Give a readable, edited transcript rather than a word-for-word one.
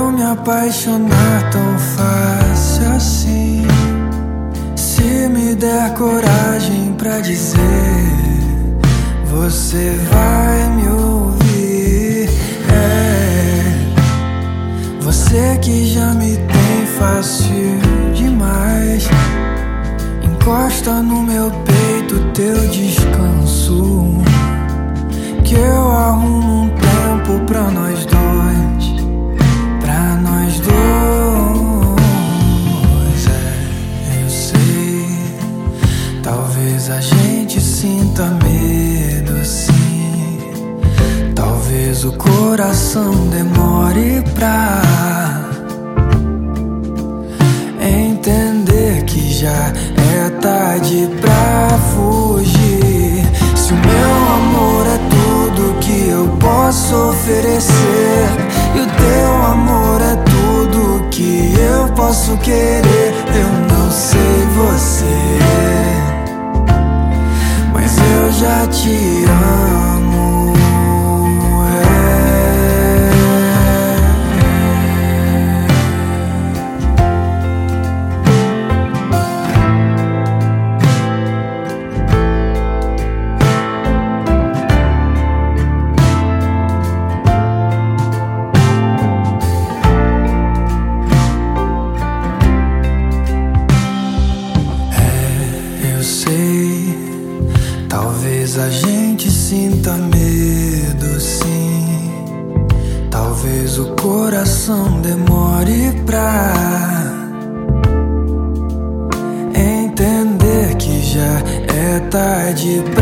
eu me apaixonar tão fácil assim? Se me der coragem pra dizer, você vai me ouvir. Você que já me tem fácil demais, encosta no meu peito teu descanso, que eu arrumo um tempo pra nós dois, pra nós dois. Eu sei, talvez a gente sinta medo, sim. Talvez o coração demore pra entender que já é tarde pra fugir. Se o meu amor é tudo que eu posso oferecer, e o teu amor é tudo que eu posso querer, eu não sei você, mas eu já te amo. Talvez a gente sinta medo, sim. Talvez o coração demore pra entender que já é tarde